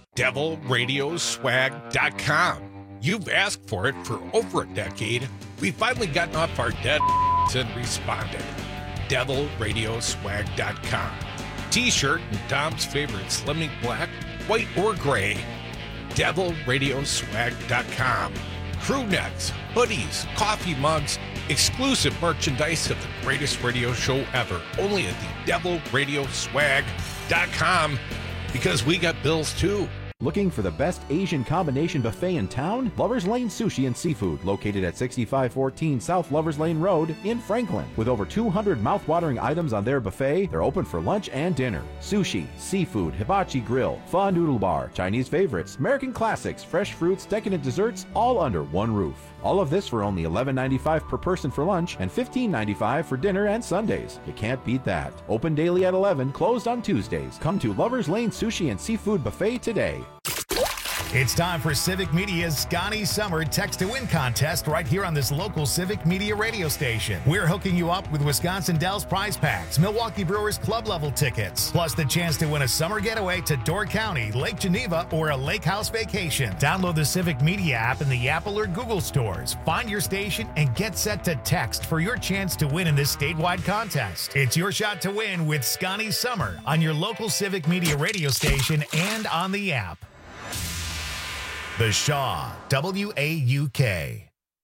DevilRadioswag.com. You've asked for it for over a decade. We've finally gotten off our dead and responded. DevilRadioswag.com. T-shirt and Dom's favorite slimming black, white, or gray. DevilRadioswag.com. Crew necks, hoodies, coffee mugs, exclusive merchandise of the greatest radio show ever. Only at the DevilRadioswag.com, because we got bills too. Looking for the best Asian combination buffet in town? Lovers Lane Sushi and Seafood, located at 6514 South Lovers Lane Road in Franklin. With over 200 mouth-watering items on their buffet, they're open for lunch and dinner. Sushi, seafood, hibachi grill, pho noodle bar, Chinese favorites, American classics, fresh fruits, decadent desserts, all under one roof. All of this for only $11.95 per person for lunch and $15.95 for dinner and Sundays. You can't beat that. Open daily at 11, closed on Tuesdays. Come to Lovers Lane Sushi and Seafood Buffet today. It's time for Civic Media's Scotty Summer Text to Win contest right here on this local Civic Media radio station. We're hooking you up with Wisconsin Dells prize packs, Milwaukee Brewers club level tickets, plus the chance to win a summer getaway to Door County, Lake Geneva, or a lake house vacation. Download the Civic Media app in the Apple or Google stores. Find your station and get set to text for your chance to win in this statewide contest. It's your shot to win with Scotty Summer on your local Civic Media radio station and on the app. The Shaw, WAUK.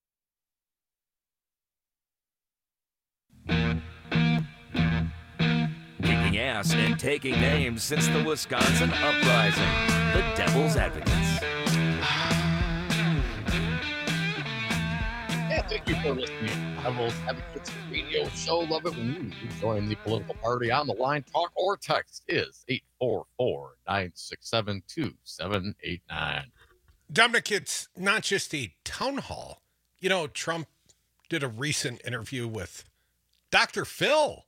Kicking ass and taking names since the Wisconsin Uprising. The Devil's Advocates. Yeah, thank you for listening to Devil's Advocates radio show. Love it when you join the political party on the line. Talk or text is 844-967-2789. Dominic, it's not just a town hall. You know, Trump did a recent interview with Dr. Phil.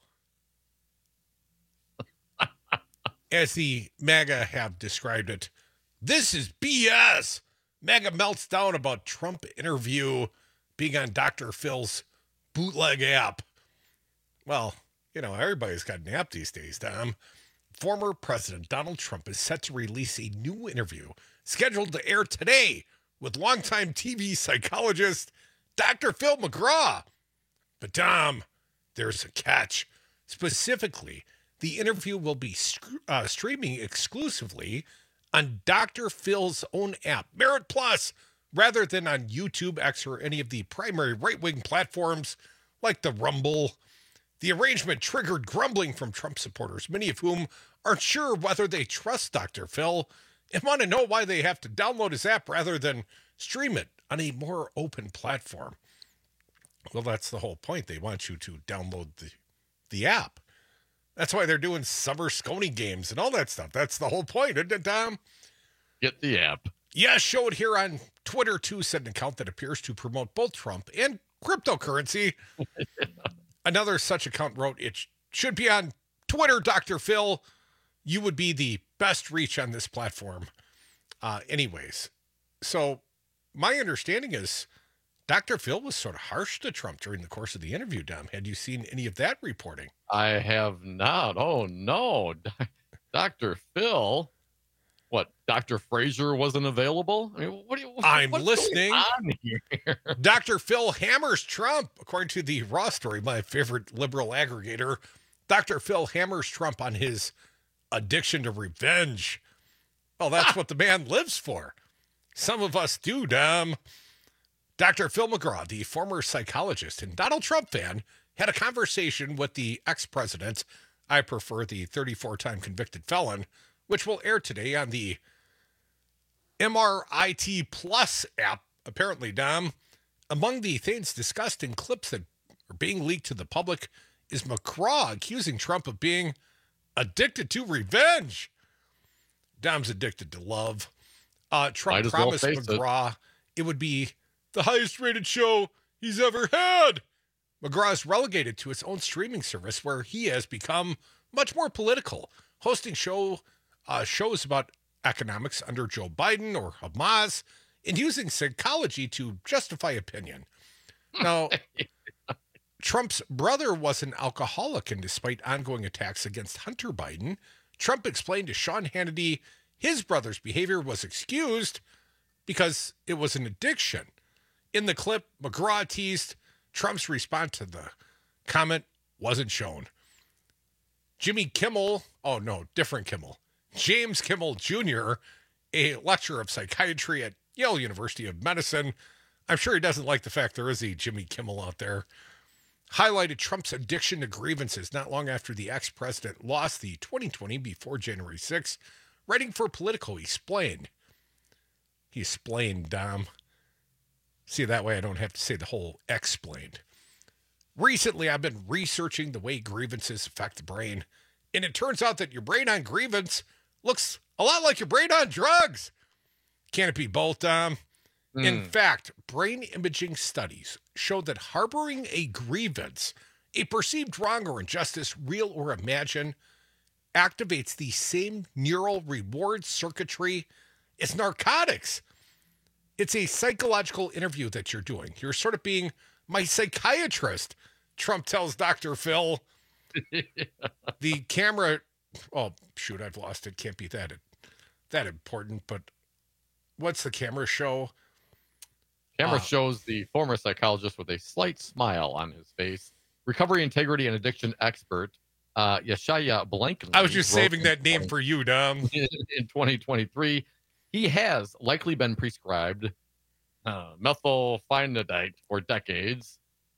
As the MAGA have described it, this is BS. MAGA melts down about Trump interview being on Dr. Phil's bootleg app. Well, you know, everybody's got an app these days, Dom. Former President Donald Trump is set to release a new interview scheduled to air today with longtime TV psychologist Dr. Phil McGraw. But Dom, there's a catch. Specifically, the interview will be streaming exclusively on Dr. Phil's own app, Merit Plus, rather than on YouTube, X, or any of the primary right-wing platforms like the Rumble. The arrangement triggered grumbling from Trump supporters, many of whom aren't sure whether they trust Dr. Phil and want to know why they have to download his app rather than stream it on a more open platform. Well, that's the whole point. They want you to download the app. That's why they're doing summer Scony games and all that stuff. That's the whole point, isn't it, Dom? Get the app. Yeah, showed here on Twitter, too, said an account that appears to promote both Trump and cryptocurrency. Another such account wrote, it should be on Twitter, Dr. Phil. You would be the best reach on this platform. Anyways, so my understanding is Dr. Phil was sort of harsh to Trump during the course of the interview, Dom. Had you seen any of that reporting? I have not. Oh, no. Dr. Phil? What, Dr. Fraser wasn't available? I mean, I'm what's listening. going on here? Dr. Phil hammers Trump. According to the Raw Story, my favorite liberal aggregator, Dr. Phil hammers Trump on his addiction to revenge. Well, that's what the man lives for. Some of us do, Dom. Dr. Phil McGraw, the former psychologist and Donald Trump fan, had a conversation with the ex-president. I prefer the 34-time convicted felon, which will air today on the MRIT Plus app, apparently, Dom. Among the things discussed in clips that are being leaked to the public is McGraw accusing Trump of being addicted to revenge. Dom's addicted to love. Trump promised McGraw it would be the highest rated show he's ever had. McGraw is relegated to its own streaming service where he has become much more political, hosting shows about economics under Joe Biden or Hamas and using psychology to justify opinion. Now, Trump's brother was an alcoholic, and despite ongoing attacks against Hunter Biden, Trump explained to Sean Hannity his brother's behavior was excused because it was an addiction. In the clip, McGraw teased Trump's response to the comment wasn't shown. Jimmy Kimmel, oh no, different Kimmel, James Kimmel Jr., a lecturer of psychiatry at Yale University of Medicine, I'm sure he doesn't like the fact there is a Jimmy Kimmel out there, highlighted Trump's addiction to grievances not long after the ex-president lost the 2020 before January 6th. Writing for Politico, he explained, Dom. See, that way I don't have to say the whole explained. Recently, I've been researching the way grievances affect the brain, and it turns out that your brain on grievance looks a lot like your brain on drugs. Can it be both, Dom? In fact, brain imaging studies show that harboring a grievance, a perceived wrong or injustice, real or imagined, activates the same neural reward circuitry as narcotics. It's a psychological interview that you're doing. You're sort of being my psychiatrist, Trump tells Dr. Phil. The camera, oh, shoot, I've lost it. Can't be that important, but what's the camera show? Camera shows the former psychologist with a slight smile on his face. Recovery, integrity, and addiction expert, Yeshaya Blankenly. I was just saving that name for you, Dom. In 2023, he has likely been prescribed methylphenidate for decades.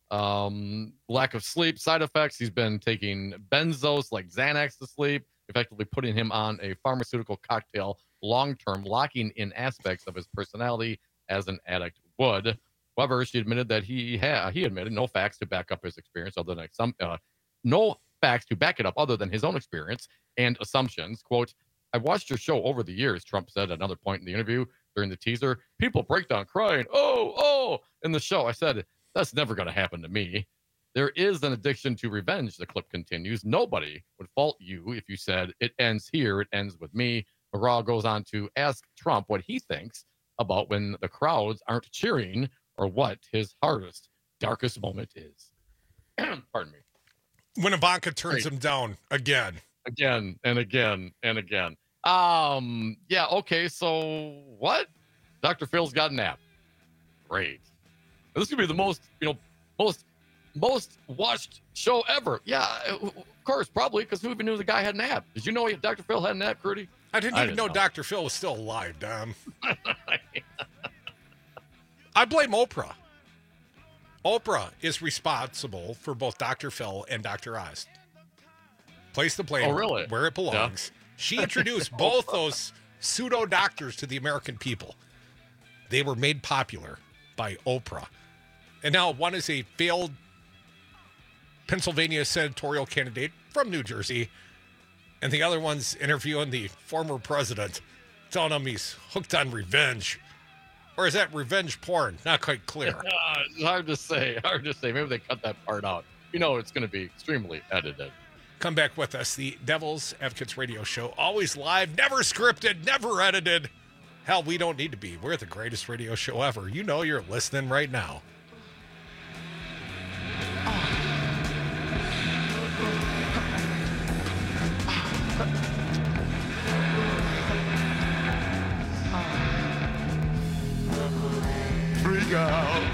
Lack of sleep, side effects. He's been taking benzos like Xanax to sleep, effectively putting him on a pharmaceutical cocktail long-term, locking in aspects of his personality as an addict would. However, she admitted that he admitted no facts to back up his experience other than no facts to back it up other than his own experience and assumptions. Quote, "I've watched your show over the years," Trump said at another point in the interview during the teaser. "People break down crying, oh, in the show. I said, that's never going to happen to me. There is an addiction to revenge," the clip continues. "Nobody would fault you if you said, it ends here, it ends with me." McGraw goes on to ask Trump what he thinks about when the crowds aren't cheering or what his hardest, darkest moment is. Pardon me. When Ivanka turns him down again. Again and again and again. Yeah, okay, so what? Dr. Phil's got a nap. Great. This could be the most watched show ever. Yeah, of course, probably, because who even knew the guy had a nap? Did you know Dr. Phil had a nap, Crudy? I didn't even know Dr. Phil was still alive, Dom. I blame Oprah. Oprah is responsible for both Dr. Phil and Dr. Oz. Place the blame where it belongs. Yeah. She introduced both those pseudo doctors to the American people. They were made popular by Oprah. And now one is a failed Pennsylvania senatorial candidate from New Jersey, and the other one's interviewing the former president, telling him he's hooked on revenge. Or is that revenge porn? Not quite clear. It's hard to say. Maybe they cut that part out. You know it's going to be extremely edited. Come back with us. The Devil's Advocates Radio Show. Always live, never scripted, never edited. Hell, we don't need to be. We're the greatest radio show ever. You know you're listening right now. Freak out.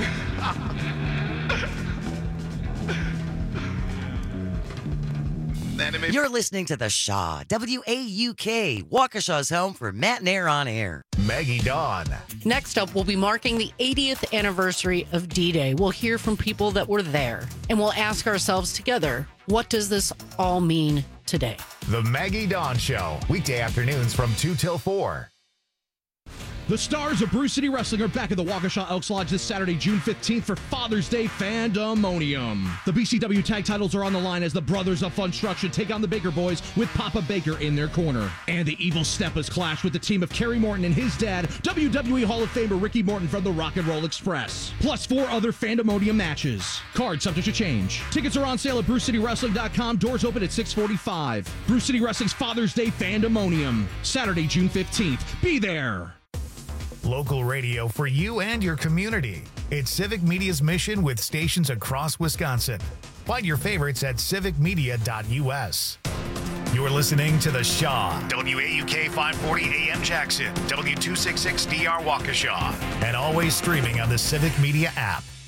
You're listening to The Shaw, WAUK, Waukesha's home for Matt and Air on Air. Maggie Dawn. Next up, we'll be marking the 80th anniversary of D-Day. We'll hear from people that were there, and we'll ask ourselves together, what does this all mean today? The Maggie Dawn Show, weekday afternoons from 2 till 4. The stars of Brew City Wrestling are back at the Waukesha Elks Lodge this Saturday, June 15th for Father's Day Fandemonium. The BCW tag titles are on the line as the Brothers of Funstruction take on the Baker Boys with Papa Baker in their corner. And the Evil Steppas clash with the team of Kerry Morton and his dad, WWE Hall of Famer Ricky Morton from the Rock and Roll Express. Plus 4 other Fandemonium matches. Cards subject to change. Tickets are on sale at BrewCityWrestling.com. Doors open at 6:45. Brew City Wrestling's Father's Day Fandemonium. Saturday, June 15th. Be there. Local radio for you and your community. It's Civic Media's mission with stations across Wisconsin. Find your favorites at civicmedia.us. You're listening to The Shaw, WAUK 540 AM Jackson, W266DR Waukesha, and always streaming on the Civic Media app.